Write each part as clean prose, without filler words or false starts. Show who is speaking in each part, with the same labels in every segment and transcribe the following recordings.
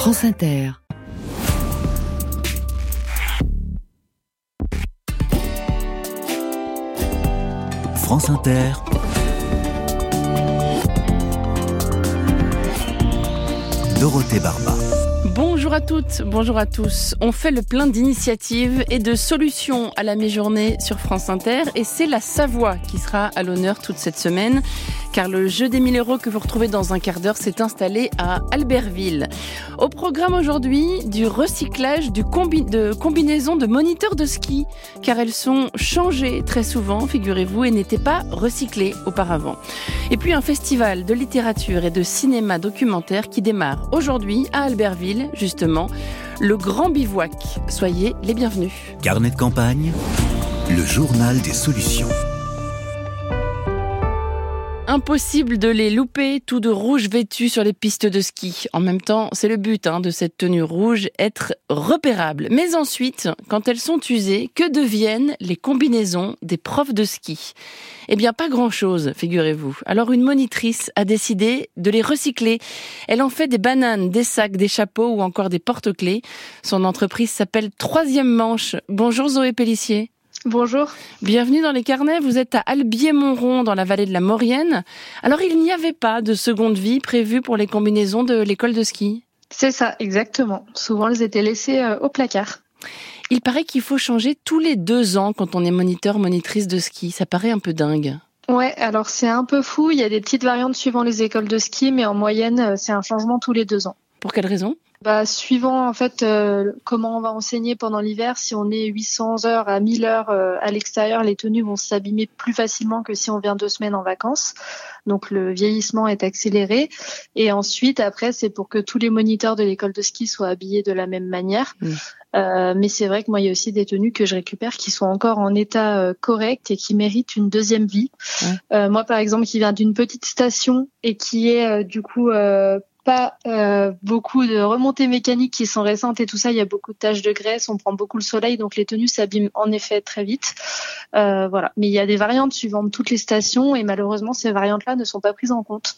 Speaker 1: France Inter.
Speaker 2: France Inter. Dorothée Barba.
Speaker 3: Bonjour à toutes, bonjour à tous. On fait le plein d'initiatives et de solutions à la mi-journée sur France Inter et c'est la Savoie qui sera à l'honneur toute cette semaine car le jeu des 1000 € que vous retrouvez dans un quart d'heure s'est installé à Albertville. Au programme aujourd'hui, du recyclage de combinaisons de moniteurs de ski car elles sont changées très souvent, figurez-vous, et n'étaient pas recyclées auparavant. Et puis un festival de littérature et de cinéma documentaire qui démarre aujourd'hui à Albertville, justement, le Grand Bivouac. Soyez les bienvenus.
Speaker 2: Carnet de campagne, le journal des solutions.
Speaker 3: Impossible de les louper, tout de rouge vêtus sur les pistes de ski. En même temps, c'est le but de cette tenue rouge, être repérable. Mais ensuite, quand elles sont usées, que deviennent les combinaisons des profs de ski ? Eh bien, pas grand-chose, figurez-vous. Alors, une monitrice a décidé de les recycler. Elle en fait des bananes, des sacs, des chapeaux ou encore des porte-clés. Son entreprise s'appelle Troisième Manche. Bonjour Zoé Pellissier.
Speaker 4: Bonjour.
Speaker 3: Bienvenue dans les carnets, vous êtes à Albier-Montron dans la vallée de la Maurienne. Alors il n'y avait pas de seconde vie prévue pour les combinaisons de l'école de ski ?
Speaker 4: C'est ça, exactement. Souvent elles étaient laissées au placard.
Speaker 3: Il paraît qu'il faut changer tous les 2 ans quand on est moniteur, monitrice de ski. Ça paraît un peu dingue.
Speaker 4: Ouais, alors c'est un peu fou, il y a des petites variantes suivant les écoles de ski, mais en moyenne c'est un changement tous les 2 ans.
Speaker 3: Pour quelle raison ?
Speaker 4: Suivant en fait comment on va enseigner pendant l'hiver, si on est 800 heures à 1000 heures à l'extérieur, les tenues vont s'abîmer plus facilement que si on vient 2 semaines en vacances. Donc le vieillissement est accéléré. Et ensuite, après, c'est pour que tous les moniteurs de l'école de ski soient habillés de la même manière. Mais c'est vrai que moi, il y a aussi des tenues que je récupère qui sont encore en état correct et qui méritent une deuxième vie. Moi, par exemple, qui viens d'une petite station et qui est du coup pas beaucoup de remontées mécaniques qui sont récentes et tout ça, il y a beaucoup de taches de graisse, on prend beaucoup le soleil, donc les tenues s'abîment en effet très vite. Voilà. Mais il y a des variantes suivant toutes les stations et malheureusement ces variantes-là ne sont pas prises en compte.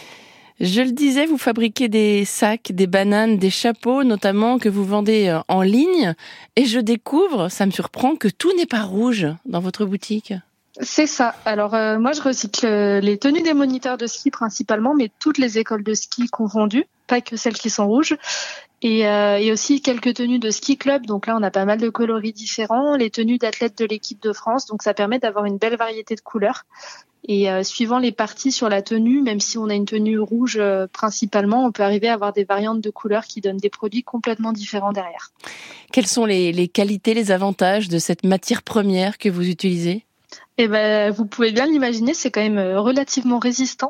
Speaker 3: Je le disais, vous fabriquez des sacs, des bananes, des chapeaux notamment que vous vendez en ligne et je découvre, ça me surprend, que tout n'est pas rouge dans votre boutique.
Speaker 4: C'est ça. Alors moi je recycle les tenues des moniteurs de ski principalement, mais toutes les écoles de ski confondues, pas que celles qui sont rouges. Et aussi quelques tenues de ski club, donc là on a pas mal de coloris différents, les tenues d'athlètes de l'équipe de France, donc ça permet d'avoir une belle variété de couleurs. Et suivant les parties sur la tenue, même si on a une tenue rouge principalement, on peut arriver à avoir des variantes de couleurs qui donnent des produits complètement différents derrière.
Speaker 3: Quelles sont les qualités, les avantages de cette matière première que vous utilisez ?
Speaker 4: Vous pouvez bien l'imaginer, c'est quand même relativement résistant.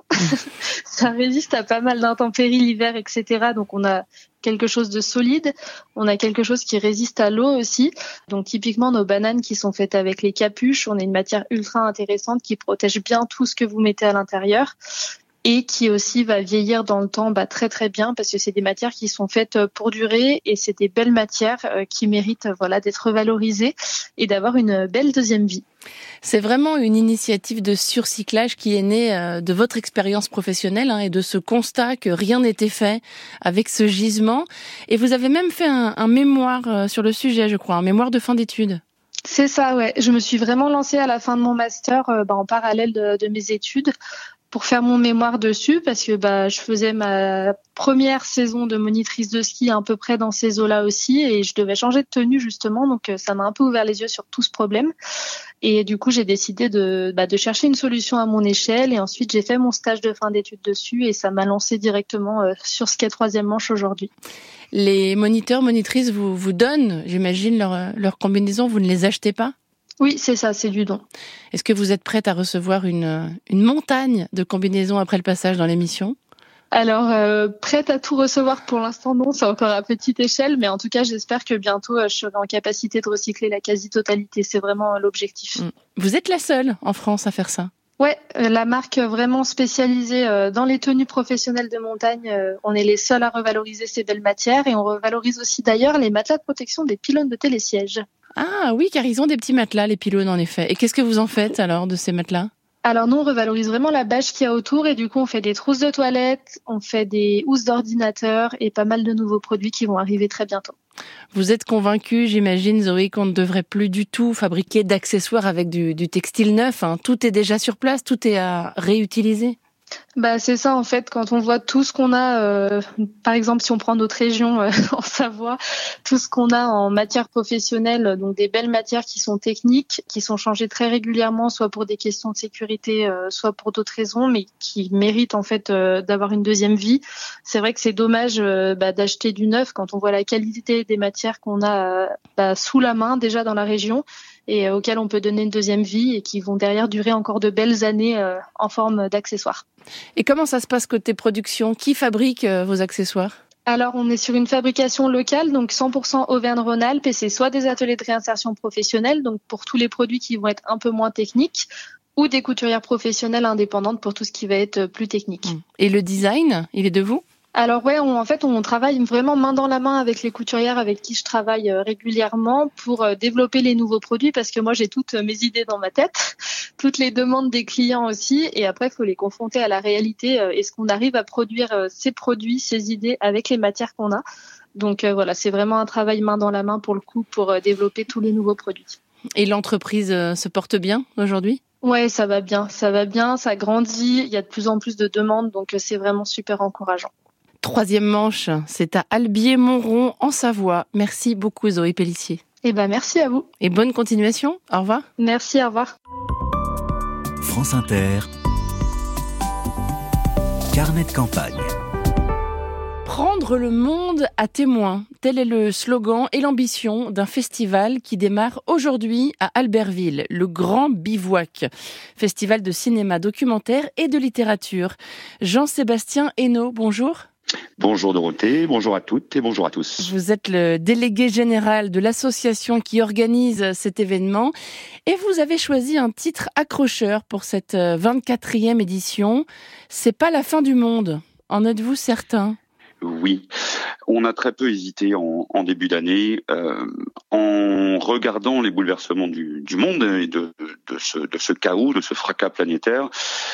Speaker 4: Ça résiste à pas mal d'intempéries l'hiver, etc. Donc on a quelque chose de solide, on a quelque chose qui résiste à l'eau aussi. Donc typiquement nos bananes qui sont faites avec les capuches, on a une matière ultra intéressante qui protège bien tout ce que vous mettez à l'intérieur. Et qui aussi va vieillir dans le temps très très bien parce que c'est des matières qui sont faites pour durer et c'est des belles matières qui méritent d'être revalorisées et d'avoir une belle deuxième vie.
Speaker 3: C'est vraiment une initiative de surcyclage qui est née de votre expérience professionnelle et de ce constat que rien n'était fait avec ce gisement. Et vous avez même fait un mémoire sur le sujet, je crois, un mémoire de fin d'études.
Speaker 4: C'est ça, ouais. Je me suis vraiment lancée à la fin de mon master en parallèle de mes études pour faire mon mémoire dessus parce que je faisais ma première saison de monitrice de ski à peu près dans ces eaux-là aussi et je devais changer de tenue justement, donc ça m'a un peu ouvert les yeux sur tout ce problème et du coup j'ai décidé de chercher une solution à mon échelle et ensuite j'ai fait mon stage de fin d'études dessus et ça m'a lancé directement sur ce qu'est Troisième Manche aujourd'hui.
Speaker 3: Les moniteurs, monitrices vous donnent, j'imagine, leur combinaison, vous ne les achetez pas ?
Speaker 4: Oui, c'est ça, c'est du don.
Speaker 3: Est-ce que vous êtes prête à recevoir une montagne de combinaisons après le passage dans l'émission ?
Speaker 4: Alors, prête à tout recevoir pour l'instant, non, c'est encore à petite échelle, mais en tout cas, j'espère que bientôt, je serai en capacité de recycler la quasi-totalité. C'est vraiment l'objectif.
Speaker 3: Vous êtes la seule en France à faire ça ?
Speaker 4: Ouais, la marque vraiment spécialisée dans les tenues professionnelles de montagne, on est les seuls à revaloriser ces belles matières et on revalorise aussi d'ailleurs les matelas de protection des pylônes de télésièges.
Speaker 3: Ah oui, car ils ont des petits matelas, les pylônes en effet. Et qu'est-ce que vous en faites alors de ces matelas ?
Speaker 4: Alors nous, on revalorise vraiment la bâche qu'il y a autour et du coup, on fait des trousses de toilettes, on fait des housses d'ordinateur et pas mal de nouveaux produits qui vont arriver très bientôt.
Speaker 3: Vous êtes convaincue, j'imagine, Zoé, qu'on ne devrait plus du tout fabriquer d'accessoires avec du textile neuf, hein. Tout est déjà sur place, tout est à réutiliser.
Speaker 4: C'est ça en fait, quand on voit tout ce qu'on a, par exemple si on prend notre région en Savoie, tout ce qu'on a en matière professionnelle, donc des belles matières qui sont techniques, qui sont changées très régulièrement, soit pour des questions de sécurité, soit pour d'autres raisons, mais qui méritent en fait d'avoir une deuxième vie. C'est vrai que c'est dommage d'acheter du neuf quand on voit la qualité des matières qu'on a sous la main déjà dans la région et auxquelles on peut donner une deuxième vie et qui vont derrière durer encore de belles années en forme d'accessoires.
Speaker 3: Et comment ça se passe côté production ? Qui fabrique vos accessoires ?
Speaker 4: Alors, on est sur une fabrication locale, donc 100% Auvergne-Rhône-Alpes, et c'est soit des ateliers de réinsertion professionnelle, donc pour tous les produits qui vont être un peu moins techniques, ou des couturières professionnelles indépendantes pour tout ce qui va être plus technique.
Speaker 3: Et le design, il est de vous ?
Speaker 4: Alors ouais, on travaille vraiment main dans la main avec les couturières avec qui je travaille régulièrement pour développer les nouveaux produits parce que moi j'ai toutes mes idées dans ma tête, toutes les demandes des clients aussi et après il faut les confronter à la réalité. Est-ce qu'on arrive à produire ces produits, ces idées avec les matières qu'on a ? Donc voilà, c'est vraiment un travail main dans la main pour le coup pour développer tous les nouveaux produits.
Speaker 3: Et l'entreprise se porte bien aujourd'hui ?
Speaker 4: Ouais, ça va bien, ça grandit, il y a de plus en plus de demandes donc c'est vraiment super encourageant.
Speaker 3: Troisième manche, c'est à Albier-Montrond en Savoie. Merci beaucoup Zoé Pellissier.
Speaker 4: Merci à vous.
Speaker 3: Et bonne continuation. Au revoir.
Speaker 4: Merci, au revoir.
Speaker 2: France Inter, carnet de campagne.
Speaker 3: Prendre le monde à témoin, tel est le slogan et l'ambition d'un festival qui démarre aujourd'hui à Albertville, le Grand Bivouac, festival de cinéma documentaire et de littérature. Jean-Sébastien Hainaut, bonjour.
Speaker 1: Bonjour Dorothée, bonjour à toutes et bonjour à tous.
Speaker 3: Vous êtes le délégué général de l'association qui organise cet événement et vous avez choisi un titre accrocheur pour cette 24e édition. C'est pas la fin du monde. En êtes-vous certain ?
Speaker 1: Oui, on a très peu hésité en début d'année en regardant les bouleversements du monde et de ce chaos, de ce fracas planétaire.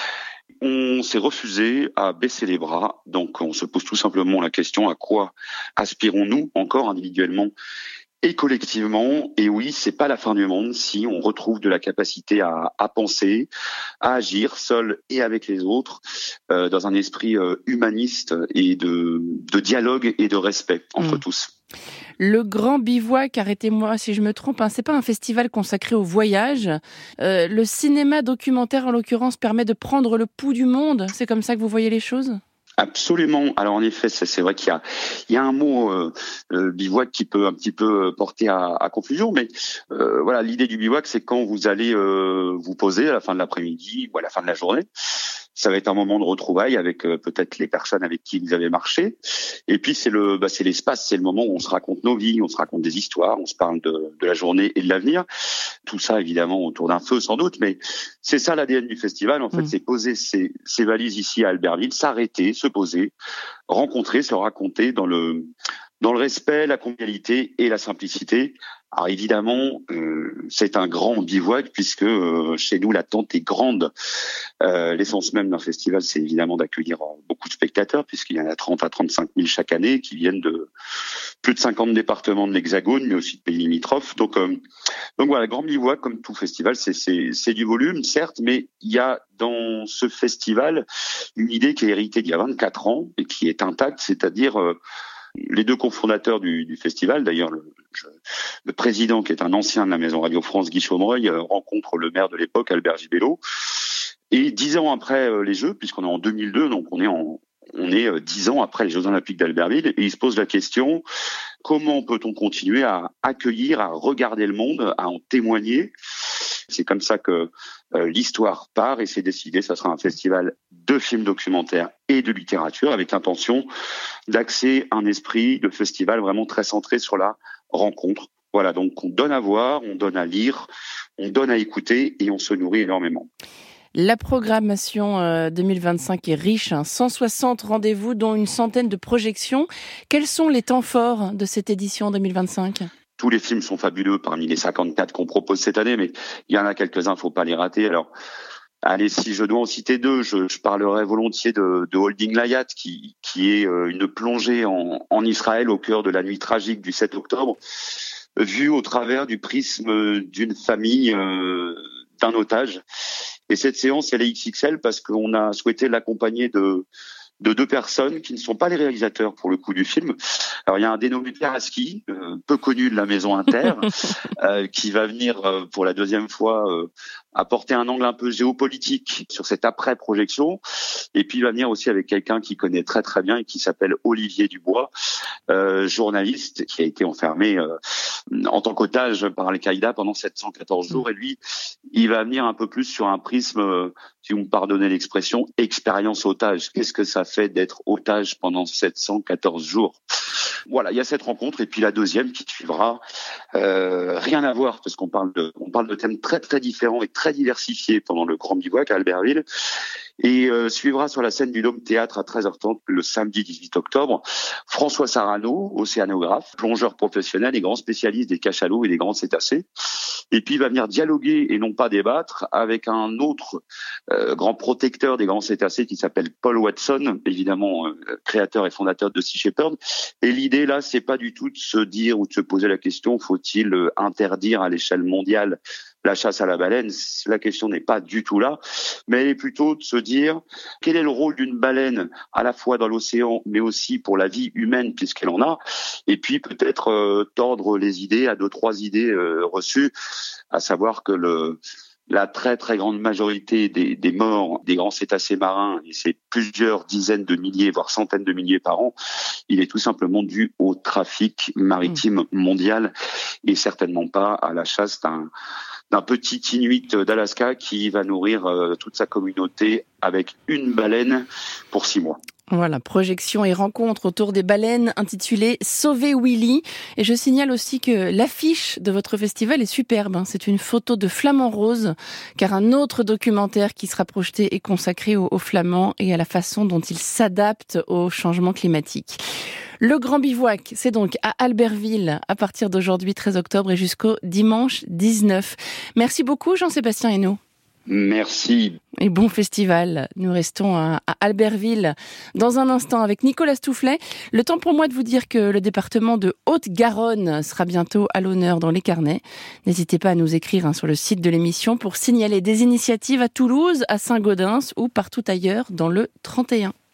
Speaker 1: On s'est refusé à baisser les bras, donc on se pose tout simplement la question à quoi aspirons-nous encore individuellement et collectivement. Et oui, c'est pas la fin du monde si on retrouve de la capacité à penser, à agir seul et avec les autres, dans un esprit humaniste et de dialogue et de respect entre tous.
Speaker 3: Le Grand Bivouac, arrêtez-moi si je me trompe, c'est pas un festival consacré au voyage. Le cinéma documentaire, en l'occurrence, permet de prendre le pouls du monde. C'est comme ça que vous voyez les choses ?
Speaker 1: Absolument. Alors en effet, c'est vrai qu'il y a un mot bivouac qui peut un petit peu porter à confusion, mais voilà, l'idée du bivouac, c'est quand vous allez vous poser à la fin de l'après-midi ou à la fin de la journée. Ça va être un moment de retrouvailles avec peut-être les personnes avec qui vous avez marché. Et puis c'est l'espace, c'est le moment où on se raconte nos vies, on se raconte des histoires, on se parle de la journée et de l'avenir. Tout ça évidemment autour d'un feu sans doute, mais c'est ça l'ADN du festival. En fait, c'est poser ses valises ici à Albertville, s'arrêter, se poser, rencontrer, se raconter dans le respect, la convivialité et la simplicité. Alors évidemment, c'est un grand bivouac puisque chez nous l'attente est grande. L'essence même d'un festival, c'est évidemment d'accueillir beaucoup de spectateurs puisqu'il y en a 30 à 35 000 chaque année qui viennent de plus de 50 départements de l'Hexagone, mais aussi de pays limitrophes. Donc voilà, grand bivouac comme tout festival, c'est du volume certes, mais il y a dans ce festival une idée qui est héritée d'il y a 24 ans et qui est intacte, c'est-à-dire les deux cofondateurs du festival, d'ailleurs le président qui est un ancien de la Maison Radio France, Guy Chaumereuil, rencontre le maire de l'époque, Albert Gibello. Et 10 ans après les Jeux, puisqu'on est en 2002, donc on est 10 ans après les Jeux Olympiques d'Albertville, et il se pose la question, comment peut-on continuer à accueillir, à regarder le monde, à en témoigner ? C'est comme ça que l'histoire part et c'est décidé, ça sera un festival de films documentaires et de littérature avec l'intention d'axer un esprit de festival vraiment très centré sur la rencontre. Voilà, donc on donne à voir, on donne à lire, on donne à écouter et on se nourrit énormément.
Speaker 3: La programmation 2025 est riche, 160 rendez-vous dont une centaine de projections. Quels sont les temps forts de cette édition 2025 ?
Speaker 1: Tous les films sont fabuleux parmi les 54 qu'on propose cette année, mais il y en a quelques-uns, faut pas les rater. Alors, Allez, si je dois en citer deux, je parlerai volontiers de Holding Layat, qui est une plongée en Israël au cœur de la nuit tragique du 7 octobre, vue au travers du prisme d'une famille, d'un otage. Et cette séance, elle est XXL parce qu'on a souhaité l'accompagner de deux personnes qui ne sont pas les réalisateurs pour le coup du film. Alors il y a un dénommé Taraski, peu connu de la maison Inter, qui va venir pour la deuxième fois apporter un angle un peu géopolitique sur cette après-projection. Et puis il va venir aussi avec quelqu'un qui connaît très très bien et qui s'appelle Olivier Dubois, journaliste qui a été enfermé en tant qu'otage par Al-Qaïda pendant 714 jours. Et lui, il va venir un peu plus sur un prisme, si vous me pardonnez l'expression, expérience otage. Qu'est-ce que ça fait d'être otage pendant 714 jours? Voilà, il y a cette rencontre. Et puis la deuxième qui suivra, rien à voir, parce qu'on parle de thèmes très très différents et très diversifiés pendant le Grand Bivouac à Albertville. Et suivra sur la scène du Dôme Théâtre à 13h30 le samedi 18 octobre François Sarano, océanographe, plongeur professionnel et grand spécialiste des cachalots et des grands cétacés. Et puis il va venir dialoguer et non pas débattre avec un autre grand protecteur des grands cétacés qui s'appelle Paul Watson, évidemment créateur et fondateur de Sea Shepherd. Et l'idée là, c'est pas du tout de se dire ou de se poser la question, faut-il interdire à l'échelle mondiale la chasse à la baleine? La question n'est pas du tout là, mais elle est plutôt de se dire quel est le rôle d'une baleine à la fois dans l'océan, mais aussi pour la vie humaine puisqu'elle en a, et puis peut-être tordre les idées à 2-3 idées reçues, à savoir que la très très grande majorité des morts des grands cétacés marins, et c'est plusieurs dizaines de milliers, voire centaines de milliers par an, il est tout simplement dû au trafic maritime mondial et certainement pas à la chasse d'un petit Inuit d'Alaska qui va nourrir toute sa communauté avec une baleine pour 6 mois.
Speaker 3: Voilà, projection et rencontre autour des baleines intitulée Sauver Willy. Et je signale aussi que l'affiche de votre festival est superbe. C'est une photo de flamant rose, car un autre documentaire qui sera projeté est consacré aux flamands et à la façon dont ils s'adaptent au changement climatique. Le Grand Bivouac, c'est donc à Albertville à partir d'aujourd'hui 13 octobre et jusqu'au dimanche 19. Merci beaucoup Jean-Sébastien Hainaut.
Speaker 1: Merci.
Speaker 3: Et bon festival. Nous restons à Albertville dans un instant avec Nicolas Stoufflet. Le temps pour moi de vous dire que le département de Haute-Garonne sera bientôt à l'honneur dans les carnets. N'hésitez pas à nous écrire sur le site de l'émission pour signaler des initiatives à Toulouse, à Saint-Gaudens ou partout ailleurs dans le 31.